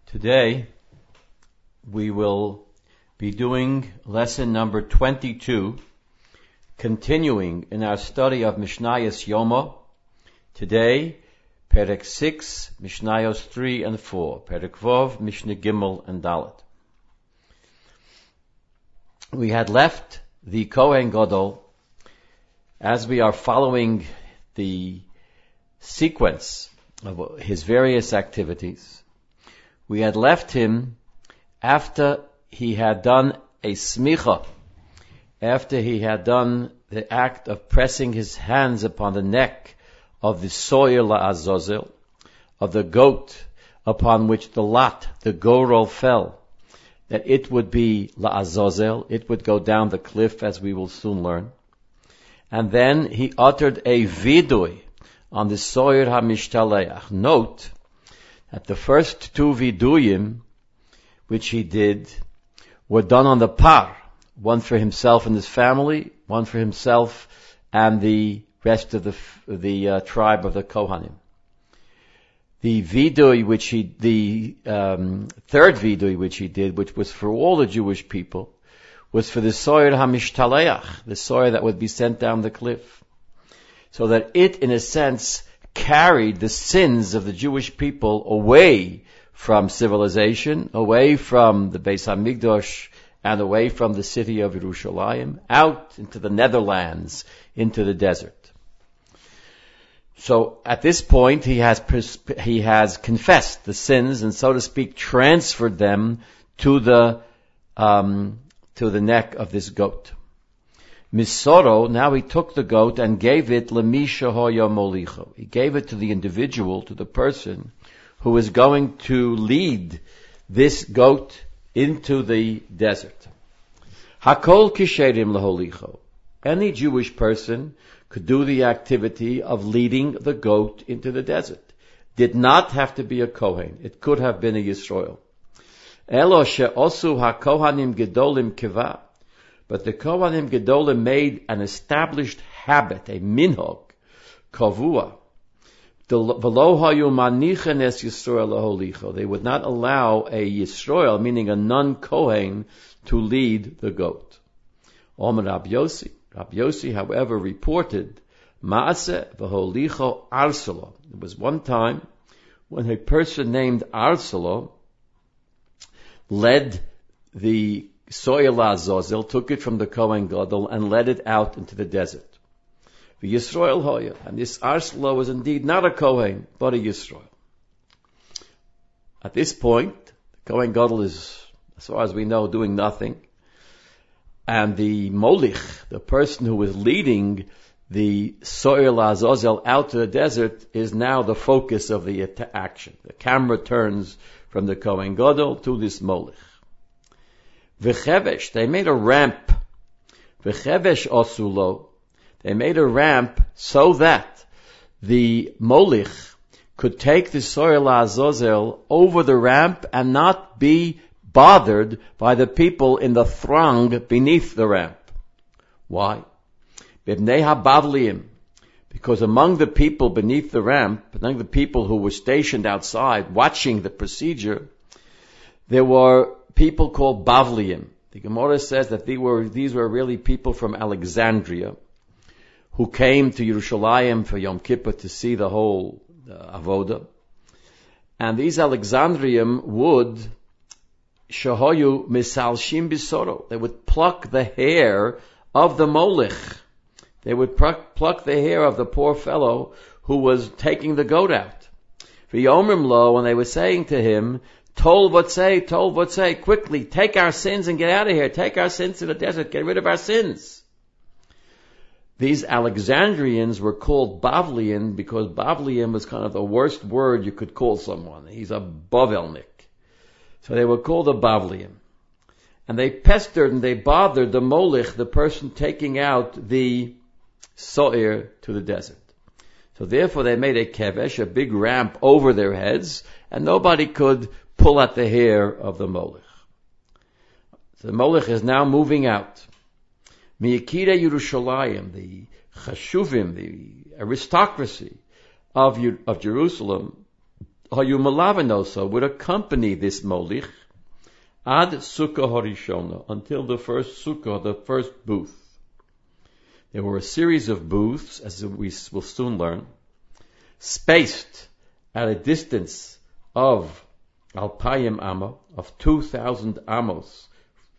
Today, we will be doing lesson number 22, continuing in our study of Mishnayos Yoma. Today, Perek 6, Mishnayos 3 and 4, Perek Vov, Mishnah Gimel and Dalet. We had left the Kohen Gadol, as we are following the sequence of his various activities. We had left him after he had done a smicha, after he had done the act of pressing his hands upon the neck of the soyer la'azozel, of the goat upon which the lot, the gorol, fell, that it would be la'azozel, it would go down the cliff, as we will soon learn. And then he uttered a vidui on the soyer ha'mishtaleach. Note that the first two viduyim which he did were done on the par, one for himself and his family, one for himself and the rest of the tribe of the Kohanim. The vidui third vidui which he did, which was for all the Jewish people, was for the soyer hamishtaleach, the soyer that would be sent down the cliff, so that it, in a sense, carried the sins of the Jewish people away from civilization, away from the Beis HaMikdash, and away from the city of Yerushalayim, out into the Netherlands, into the desert. So at this point, he has confessed the sins and, so to speak, transferred them to the neck of this goat. Misoro, now he took the goat and gave it lemisha hoya molicho. He gave it to the individual, to the person who is going to lead this goat into the desert. Hakol kisherim laholicho. Any Jewish person could do the activity of leading the goat into the desert. Did not have to be a Kohen. It could have been a Yisrael. Elo she'osu hakohanim gedolim kiva. But the Kohanim Gedolim made an established habit, a minhag, kavua. They would not allow a Yisrael, meaning a non-Kohen, to lead the goat. Omer Rabbi Yossi, however, reported, Maaseh v'holicho Arsalo. There was one time when a person named Arsalo led the soyer la'azozel, took it from the Kohen Gadol and led it out into the desert. The Yisrael hoya, and this Arsalo was indeed not a Kohen, but a Yisrael. At this point, the Kohen Gadol is, as far as we know, doing nothing. And the molich, the person who was leading the soyer la'azozel out to the desert, is now the focus of the action. The camera turns from the Kohen Gadol to this molich. V'chevesh, they made a ramp. V'chevesh osulo, they made a ramp so that the molich could take the soyer la'azozel over the ramp and not be bothered by the people in the throng beneath the ramp. Why? B'nei habavliim, because among the people beneath the ramp, among the people who were stationed outside watching the procedure, there were people called Bavliim. The Gemara says that these were really people from Alexandria who came to Yerushalayim for Yom Kippur to see the whole avoda. And these Alexandrium would shahoyu misalshim bisoro. They would pluck the hair of the molich. They would pluck the hair of the poor fellow who was taking the goat out. V'yomrim lo, and they were saying to him, Tol votzei, quickly, take our sins and get out of here. Take our sins to the desert, get rid of our sins. These Alexandrians were called Bavlian because Bavlian was kind of the worst word you could call someone. He's a Bavelnik. So they were called a Bavlian. And they pestered and they bothered the molich, the person taking out the so'er to the desert. So therefore they made a kevesh, a big ramp over their heads, and nobody could pull at the hair of the molich. So the molich is now moving out. Miyakira Yerushalayim, the chashuvim, the aristocracy of Jerusalem, hayu malavenoso, would accompany this molich ad sukkah harishona, until the first sukkah, the first booth. There were a series of booths, as we will soon learn, spaced at a distance of alpayim amma, of 2,000 amos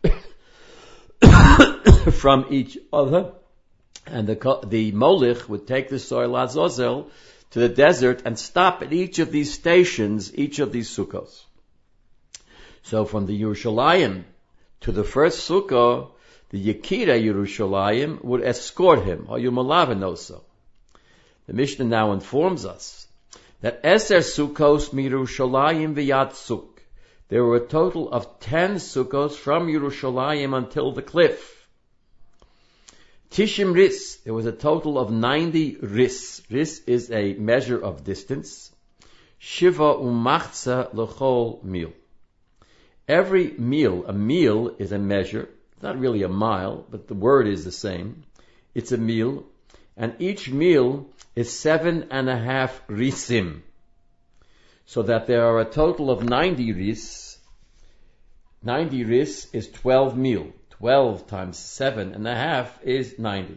from each other, and the molich would take the soil azozel to the desert and stop at each of these stations, each of these sukkahs. So from the Yerushalayim to the first sukkah, the Yekira Yerushalayim would escort him. The Mishnah now informs us that Eser Sukkos Mirushalayim v'Yatzuk. There were a total of 10 sukkos from Yerushalayim until the cliff. Tishim Ris, there was a total of 90 Ris. Ris is a measure of distance. Shiva Umachza L'chol Mil. Every meal, a meal is a measure. It's not really a mile, but the word is the same. It's a meal. And each meal is 7.5 risim. So that there are a total of 90 ris. 90 ris is 12 meal. 12 times 7.5 is 90.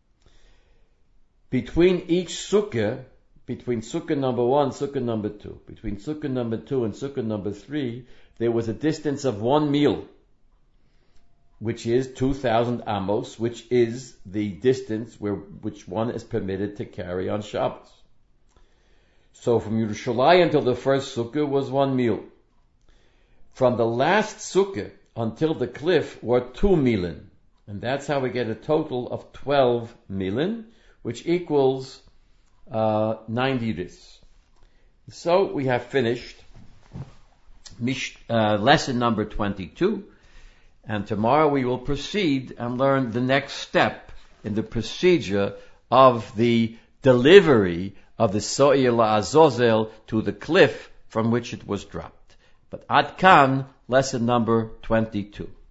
Between each sukkah, between sukkah number 1, sukkah number 2, between sukkah number 2 and sukkah number 3, there was a distance of 1 meal, which is 2,000 amos, which is the distance which one is permitted to carry on Shabbos. So from Yerushalayim until the first sukkah was 1 meal. From the last sukkah until the cliff were 2 milin. And that's how we get a total of 12 milin, which equals 90 ris. So we have finished lesson number 22. And tomorrow we will proceed and learn the next step in the procedure of the delivery of the So'ir La'azozel to the cliff from which it was dropped. But Ad Kan, lesson number 22.